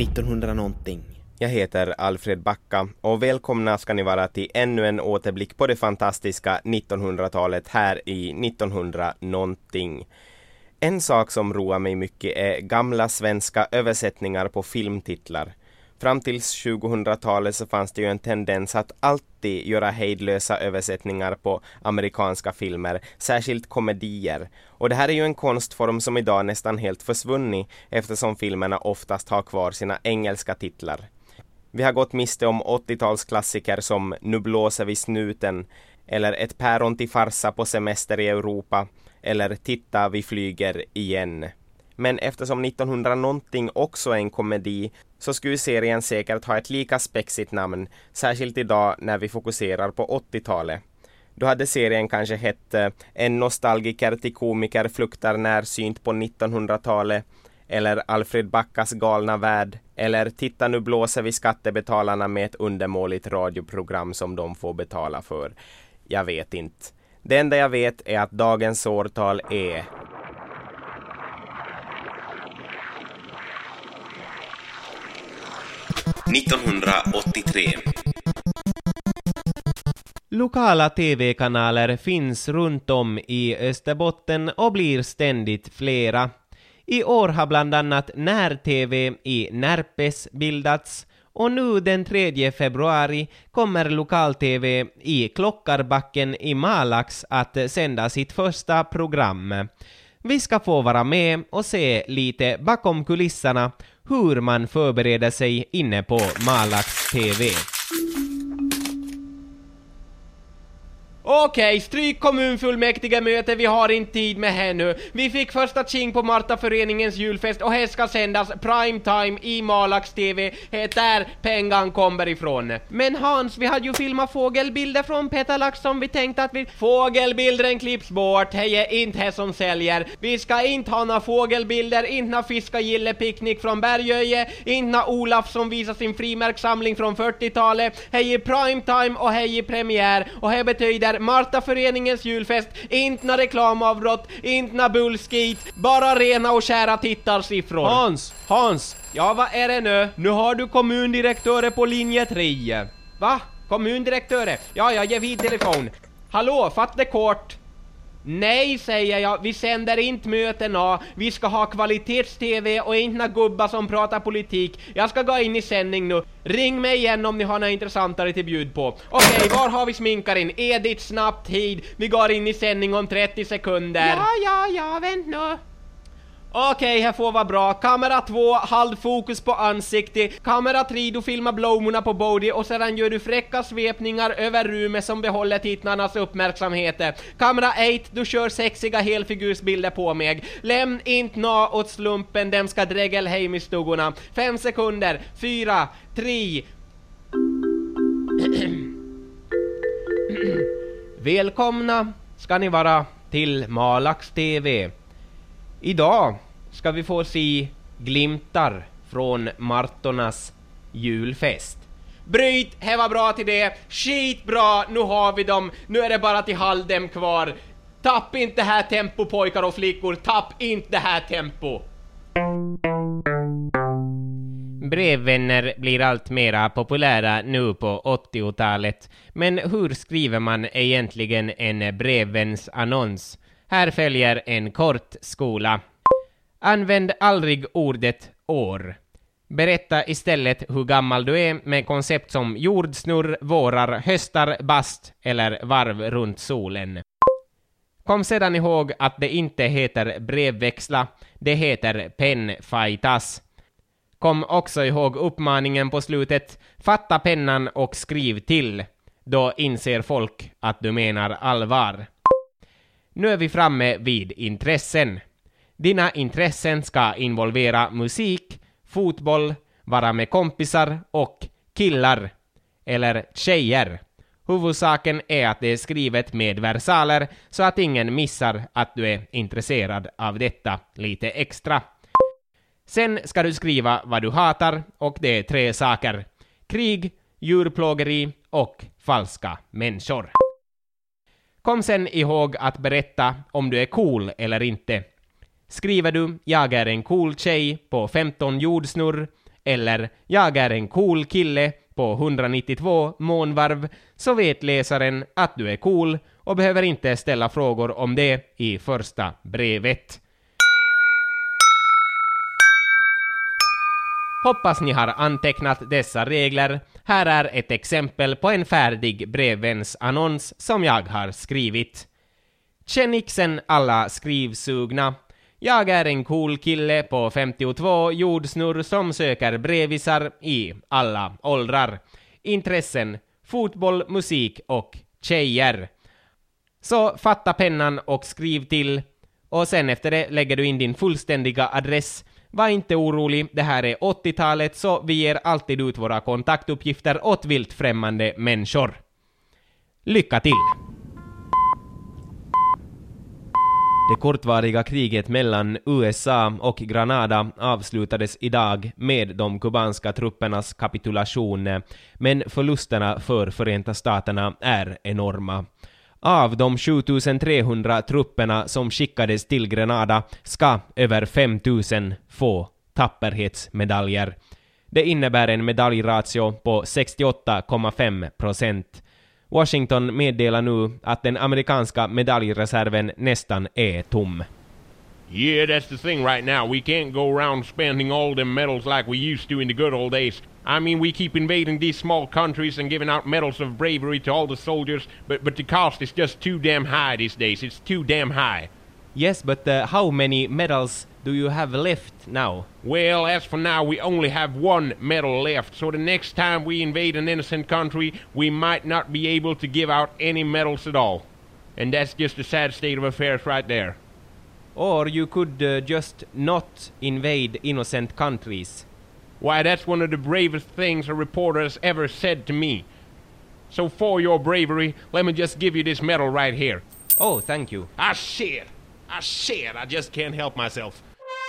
1900 någonting. Jag heter Alfred Backa och välkomna ska ni vara till ännu en återblick på det fantastiska 1900-talet här i 1900 någonting. En sak som roar mig mycket är gamla svenska översättningar på filmtitlar. Fram till 2000-talet så fanns det ju en tendens att alltid göra hejdlösa översättningar på amerikanska filmer, särskilt komedier. Och det här är ju en konstform som idag nästan helt försvunnit eftersom filmerna oftast har kvar sina engelska titlar. Vi har gått miste om 80-talsklassiker som Nu blåser vi snuten, eller Ett päron till farsa på semester i Europa, eller Titta vi flyger igen. Men eftersom 1900 någonting också är en komedi så skulle serien säkert ha ett lika spexigt namn, särskilt idag när vi fokuserar på 80-talet. Då hade serien kanske hett En nostalgiker till komiker fluktar närsynt på 1900-talet, eller Alfred Backas galna värld, eller Titta nu blåser vi skattebetalarna med ett undermåligt radioprogram som de får betala för. Jag vet inte. Det enda jag vet är att dagens årtal är... ...1983. Lokala tv-kanaler finns runt om i Österbotten och blir ständigt flera. I år har bland annat När-TV i Närpes bildats och nu den 3 februari kommer lokal-TV i Klockarbacken i Malax att sända sitt första program. Vi ska få vara med och se lite bakom kulisserna hur man förbereder sig inne på Malax TV. Okej, stryk kommunfullmäktige möte, vi har inte tid med här nu. Vi fick första tjing på Martaföreningens julfest och här ska sändas primetime i Malax TV. Där pengan kommer ifrån. Men Hans, vi hade ju filmat fågelbilder från Petalax som vi tänkte att vi... Fågelbildren klipps bort, hej är inte här som säljer. Vi ska inte ha några fågelbilder, inte några fiskagillepicknick från Bergöje, inte några Olaf som visar sin frimärkssamling från 40-talet. Hej i primetime och hej i premiär. Och här betyder Martaföreningens julfest, inte några reklamavbrott, inte några bullskit, bara rena och kära tittarsiffror. Hans, ja vad är det nu? Nu har du kommundirektörer på linje 3. Va? Kommundirektörer? Ja, ge vid telefon. Hallå, fatt det kort. Nej, säger jag, vi sänder inte mötena. Vi ska ha kvalitets-tv och inte några gubbar som pratar politik. Jag ska gå in i sändning nu. Ring mig igen om ni har något intressantare till bjud på. Okej, var har vi sminkaren? Edith, snabbt tid. Vi går in i sändning om 30 sekunder. Ja, vänt nu. Okej, här får vara bra. Kamera 2, håll fokus på ansikte. Kamera 3, du filmar blommorna på body och sedan gör du fräcka svepningar över rummet som behåller tittarnas uppmärksamhet. Kamera 8, du kör sexiga helfigursbilder på mig. Lämn inte nå åt slumpen, dem ska dregel hem i stugorna. 5 sekunder, 4, 3... Välkomna ska ni vara till Malax TV. Idag ska vi få se glimtar från Martornas julfest. Bryt, här var bra till det. Skitbra, nu har vi dem. Nu är det bara till halv dem kvar. Tapp inte det här tempo, pojkar och flickor. Tapp inte det här tempo. Brevvänner blir allt mera populära nu på 80-talet. Men hur skriver man egentligen en brevvänsannons? Här följer en kort skola. Använd aldrig ordet år. Berätta istället hur gammal du är med koncept som jordsnurr, vårar, höstar, bast eller varv runt solen. Kom sedan ihåg att det inte heter brevväxla, det heter pennfajtas. Kom också ihåg uppmaningen på slutet, fatta pennan och skriv till. Då inser folk att du menar allvar. Nu är vi framme vid intressen. Dina intressen ska involvera musik, fotboll, vara med kompisar och killar eller tjejer. Huvudsaken är att det är skrivet med versaler så att ingen missar att du är intresserad av detta lite extra. Sen ska du skriva vad du hatar och det är 3 saker. Krig, djurplågeri och falska människor. Kom sen ihåg att berätta om du är cool eller inte. Skriver du "jag är en cool tjej" på 15 jordsnurr eller jag är en cool kille på 192 månvarv, så vet läsaren att du är cool och behöver inte ställa frågor om det i första brevet. Hoppas ni har antecknat dessa regler. Här är ett exempel på en färdig brevvänsannons som jag har skrivit. Tjenixen alla skrivsugna. Jag är en cool kille på 52 jordsnurr som söker brevisar i alla åldrar. Intressen, fotboll, musik och tjejer. Så fatta pennan och skriv till. Och sen efter det lägger du in din fullständiga adress. Var inte orolig, det här är 80-talet så vi ger alltid ut våra kontaktuppgifter åt vilt främmande människor. Lycka till! Det kortvariga kriget mellan USA och Granada avslutades idag med de kubanska truppernas kapitulation, men förlusterna för Förenta Staterna är enorma. Av de 7300 trupperna som skickades till Grenada ska över 5000 få tapperhetsmedaljer. Det innebär en medaljratio på 68,5%. Washington meddelar nu att den amerikanska medaljreserven nästan är tom. Yeah, that's the thing right now. We can't go around spending all them medals like we used to in the good old days. I mean, we keep invading these small countries and giving out medals of bravery to all the soldiers, but the cost is just too damn high these days. It's too damn high. Yes, but how many medals do you have left now? Well, as for now, we only have one medal left, so the next time we invade an innocent country, we might not be able to give out any medals at all. And that's just a sad state of affairs right there. Or you could just not invade innocent countries. Why, that's one of the bravest things a reporter has ever said to me. So for your bravery, let me just give you this medal right here. Oh, thank you. I just can't help myself.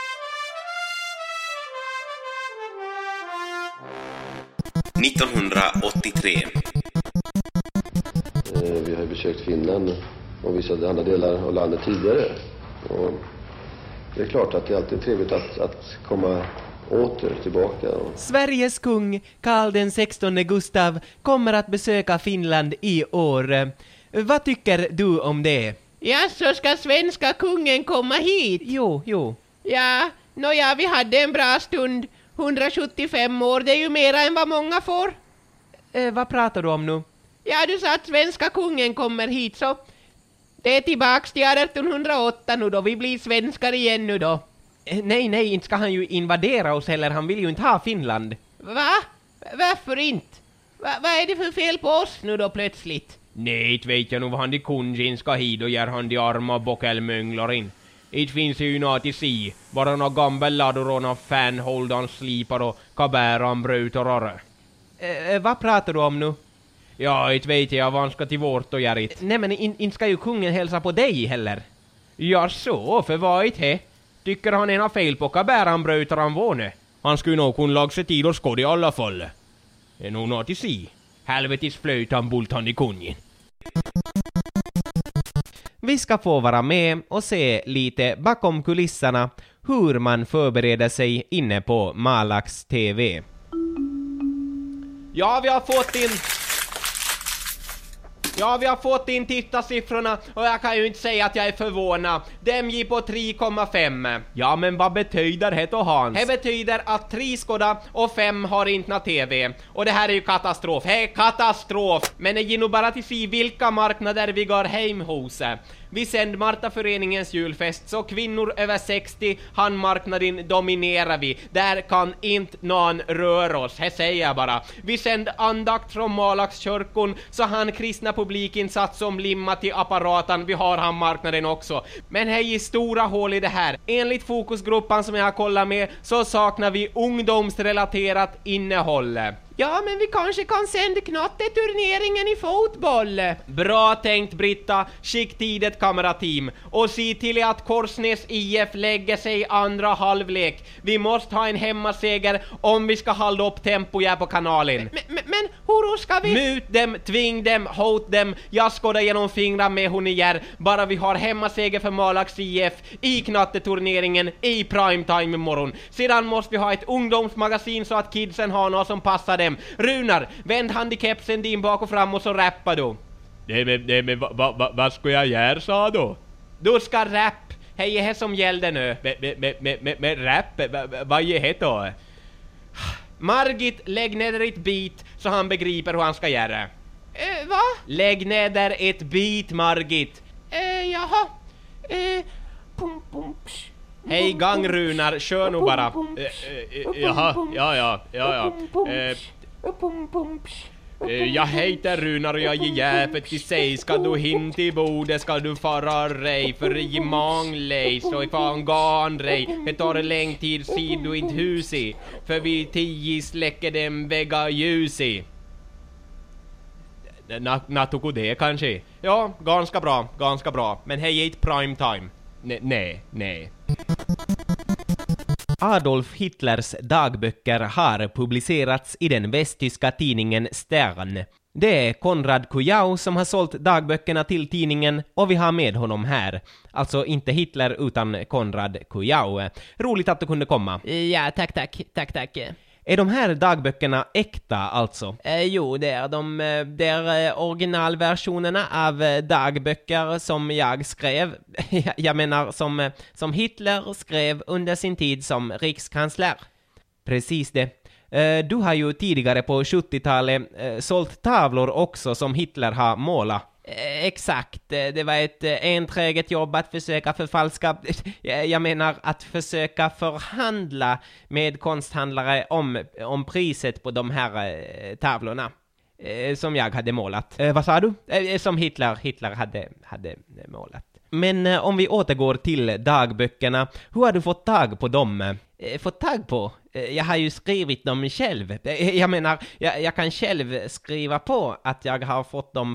Vi har besökt Finland och vissa andra delar av landet tidigare. Och det är klart att det är alltid trevligt att komma åter tillbaka. Sveriges kung Karl den 16 Gustav kommer att besöka Finland i år. Vad tycker du om det? Ja, så ska svenska kungen komma hit? Jo. Ja, vi hade en bra stund. 175 år, det är ju mera än vad många får. Vad pratar du om nu? Ja, du sa att svenska kungen kommer hit, så det är tillbaks till 1808 nu då. Vi blir svenskar igen nu då. Nej, inte ska han ju invadera oss heller. Han vill ju inte ha Finland. Va? Varför inte? Vad är det för fel på oss nu då plötsligt? Nej, inte vet jag nog vad han de kungen ska hit och gör han de arma bockelmönglar in. Det finns ju något i sig. Bara några gamla laddor och några fanholdan slipar och kabäran bröt och rörre. Vad pratar du om nu? Ja, inte vet jag vad han ska till vårt och göra. Nej, men inte ska ju kungen hälsa på dig heller. Ja, så, för vad är det? Tycker han en har fel på kabäran bröt han våne. Han skulle nog kunna laga sig tid och skåd i alla fall. Det är nog något i sig. Helvetis flöjt han bult han i kungen. Vi ska få vara med och se lite bakom kulisserna hur man förbereder sig inne på Malax TV. Ja, vi har fått in tittarsiffrorna och jag kan ju inte säga att jag är förvånad. Dem ger på 3,5. Ja, men vad betyder det då, Hans? Det betyder att 3 skåda och 5 har inte någon TV. Och det här är ju katastrof. Katastrof! Men det ger nog bara till sig vilka marknader vi går hem hos. Vi sänder Martaföreningens julfest, så kvinnor över 60, handmarknaden dominerar vi. Där kan inte någon röra oss, det säger jag bara. Vi sänder andakt från Malakskyrkon, så han kristna publikinsats som limma till apparaten, vi har handmarknaden också. Men det är stora hål i det här. Enligt fokusgruppen som jag har kollat med så saknar vi ungdomsrelaterat innehåll. Ja, men vi kanske kan sända knatteturneringen i fotboll. Bra tänkt, Britta. Skick tid ett kamerateam. Och se till att Korsnäs IF lägger sig i andra halvlek. Vi måste ha en hemmaseger om vi ska hålla upp tempo här på kanalen. Men hur ska vi... Mut dem, tving dem, hot dem. Jag skådar genom fingrar med hon igen. Bara vi har hemmaseger för Malax IF i knatteturneringen i primetime imorgon. Sedan måste vi ha ett ungdomsmagasin så att kidsen har något som passar dem. Runar, vänd handicapsen din bak och fram och så rappar du. Men vad ska jag göra, sa då? Du ska rapp. Hej, är det som gällde nu? Med rap? Vad är det då? Margit, lägg ner ett bit så han begriper hur han ska göra. Va? Lägg ner ett bit, Margit. Jaha. Pum, pum, psh. Hej, gang Runar, kör nu bara. Jaha, ja. Jag heter Runar och jag är jävligt till sig. Ska du hin till bordet ska du fara rej. För i månglej så ifrån gan rej. Det tar läng tid sid du inte hus i. För vi 10 släcker dem vägga ljus i. Natuko det kanske? Ja, ganska bra. Men hej, ett prime time. Nej. Adolf Hitlers dagböcker har publicerats i den västtyska tidningen Stern. Det är Konrad Kujau som har sålt dagböckerna till tidningen och vi har med honom här. Alltså inte Hitler utan Konrad Kujau. Roligt att du kunde komma. Ja, tack. Är de här dagböckerna äkta alltså? Jo, det är de. Det är originalversionerna av dagböcker som jag skrev. Jag menar som Hitler skrev under sin tid som rikskansler. Precis det. Du har ju tidigare på 70-talet sålt tavlor också som Hitler har målat. Exakt, det var ett enträget jobb att försöka förfalska, jag menar att försöka förhandla med konsthandlare om priset på de här tavlorna som jag hade målat. Vad sa du? Som Hitler hade målat. Men om vi återgår till dagböckerna, hur har du fått tag på dem? Fått tag på? Jag har ju skrivit dem själv. Jag menar, jag kan själv skriva på att jag har fått dem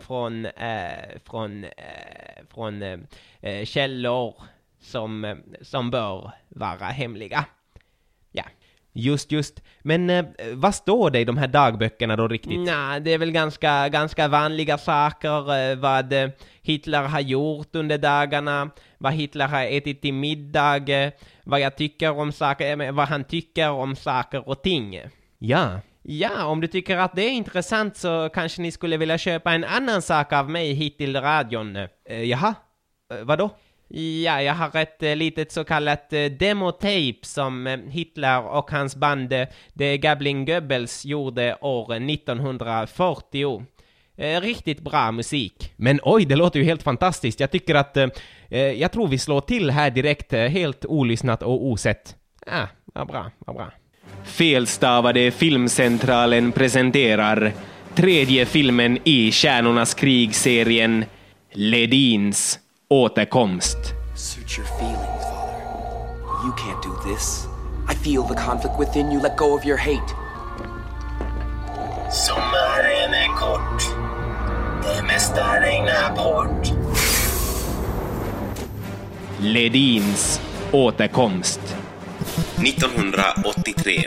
från källor som bör vara hemliga. Ja. Just. Men vad står det i de här dagböckerna då riktigt? Nej, det är väl ganska vanliga saker. Vad Hitler har gjort under dagarna. Vad Hitler har ätit till middag. Vad jag tycker om saker, vad han tycker om saker och ting. Ja, om du tycker att det är intressant så kanske ni skulle vilja köpa en annan sak av mig hit till radion. Jaha, vadå? Ja, jag har ett litet så kallat demotape som Hitler och hans band The Gabbling Goebbels gjorde år 1940. Riktigt bra musik. Men oj, det låter ju helt fantastiskt. Jag tycker att jag tror vi slår till här direkt, helt olyssnat och osett. Ja, vad bra. Felstavade Filmcentralen presenterar tredje filmen i Stjärnornas krig-serien Ledins återkomst. Suit your feelings, father. You can't do this. I feel the conflict within you. Let go of your hate. Sommaren är kort. Det mesta regnar bort. Ledins återkomst. 1983.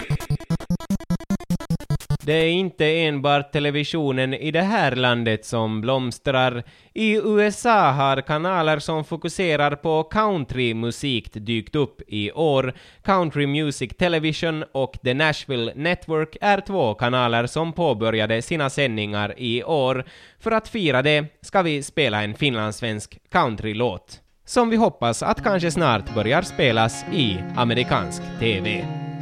Det är inte enbart televisionen i det här landet som blomstrar. I USA har kanaler som fokuserar på countrymusik dykt upp i år. Country Music Television och The Nashville Network är 2 kanaler som påbörjade sina sändningar i år. För att fira det ska vi spela en finlandssvensk countrylåt som vi hoppas att kanske snart börjar spelas i amerikansk TV.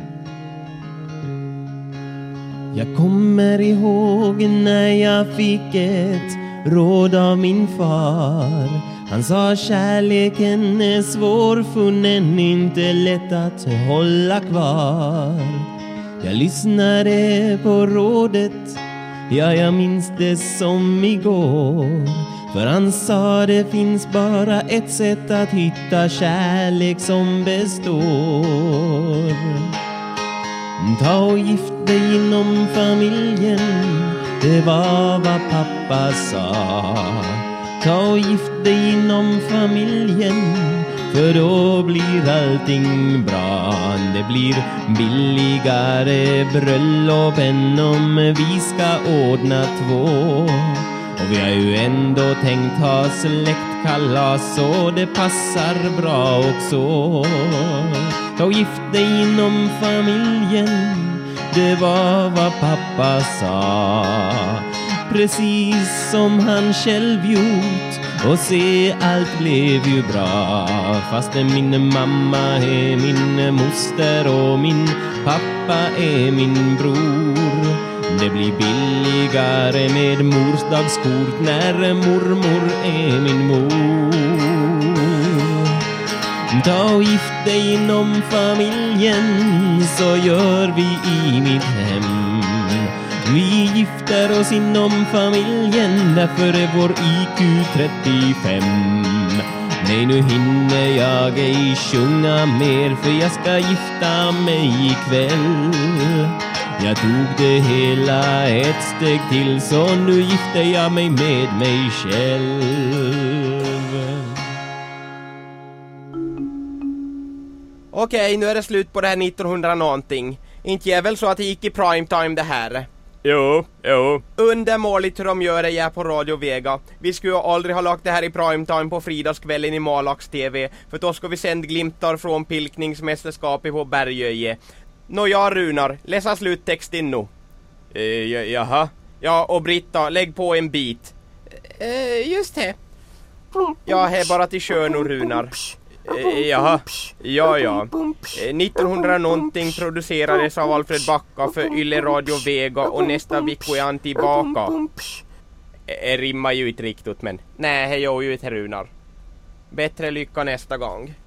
Jag kommer ihåg när jag fick ett råd av min far. Han sa kärleken är svårfunnen, inte lätt att hålla kvar. Jag lyssnade på rådet, ja jag minns det som igår. För han sa det finns bara ett sätt att hitta kärlek som består. Ta och gift dig inom familjen, det var vad pappa sa. Ta och gift dig inom familjen, för då blir allting bra. Det blir billigare bröllop än om vi ska ordna två. Och vi har ju ändå tänkt ha släktkalas, så det passar bra också. Ta och gift dig inom familjen, det var vad pappa sa. Precis som han själv gjort, och se, allt blev ju bra. Fast min mamma är min moster och min pappa är min bror. Det blir billigare med morsdagskort när mormor är min mor. Ta och gift dig inom familjen, så gör vi i mitt hem. Vi gifter oss inom familjen, därför är vår IQ 35. Nej, nu hinner jag ej sjunga mer, för jag ska gifta mig ikväll. Jag tog det hela ett steg till, så nu gifter jag mig med mig själv. Okej, nu är det slut på det här 1900 någonting. Inte är väl så att det gick i primetime det här? Jo. Undermåligt hur de gör det här på Radio Vega. Vi skulle ju aldrig ha lagt det här i primetime på fridagskvällen i Malax TV, för då ska vi sända glimtar från pilkningsmästerskapet på Bergöje. Nåja, Runar, läsa sluttexten nu. Jaha. Ja, och Britta, lägg på en bit. Just det. Ja, här bara till kön och Runar. Jaha, ja. 1900 någonting producerades av Alfred Backa för Yle Radio Vega, och nästa vecka är han tillbaka. Rimmar ju inte riktigt, men nej, jag gör ju inte Runar. Bättre lycka nästa gång.